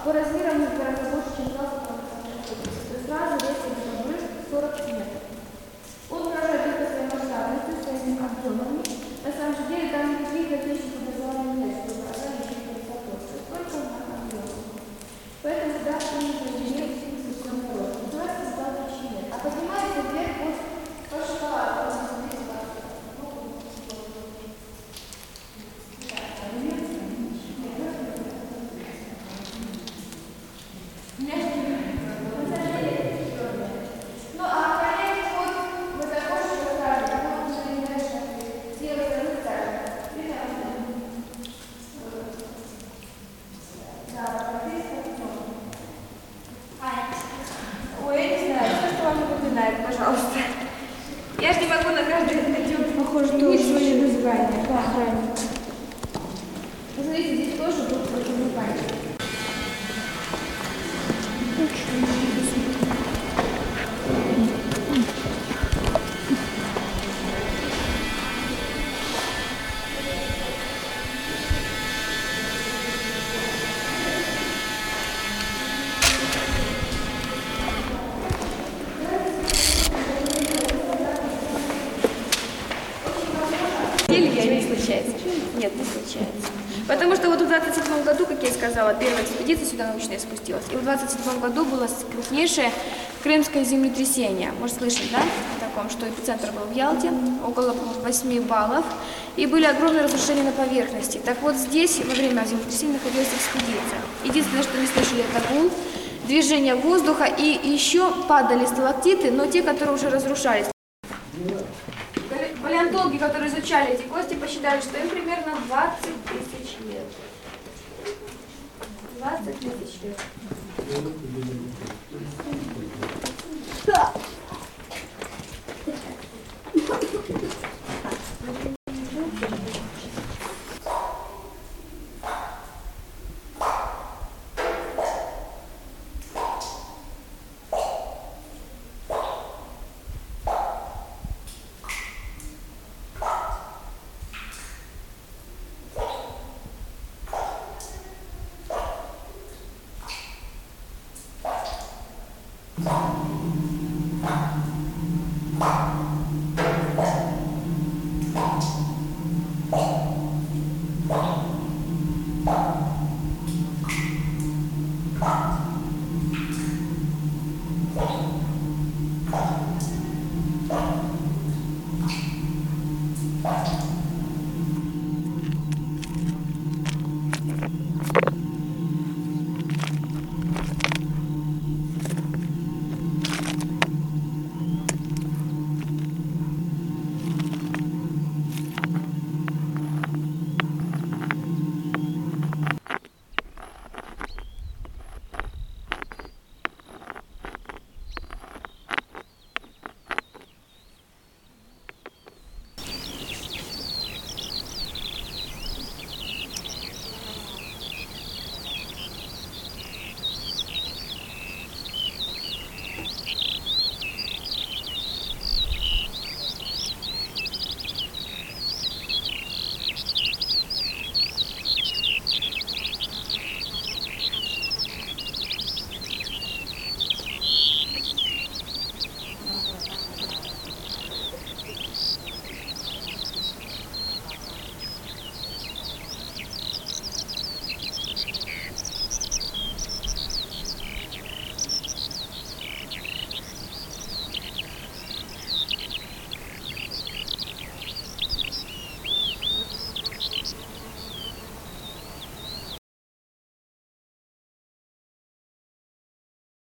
по размерам не гораздо больше, чем 20 квадратных. То есть сразу резко выше 40 метров. Он поражает только своей масштабностью, своими объемами. На самом же деле там никаких отличий образования нет, чтобы поражать еще высоту. Только на объеме. Поэтому да, он не определяет слишком сложно. Называется задача нет. А поднимается вверх по шоколаду. Пожалуйста. Я же не могу на каждый котенок похоже, что свое название. Да, правильно. Посмотрите, здесь тоже будет противоположный. Не случается. Нет, не случается. Потому что вот в 27 году, как я и сказала, первая экспедиция сюда научная спустилась. И в 27 году было крупнейшее крымское землетрясение. Может, слышать, да? О таком, что эпицентр был в Ялте, около 8 баллов. И были огромные разрушения на поверхности. Так вот здесь во время землетрясения находилась экспедиция. Единственное, что не слышали, это гул, движение воздуха. И еще падали сталактиты, но те, которые уже разрушались. Палеонтологи, которые изучали эти кости, посчитали, что им примерно 20 тысяч лет. 20 тысяч лет. Да.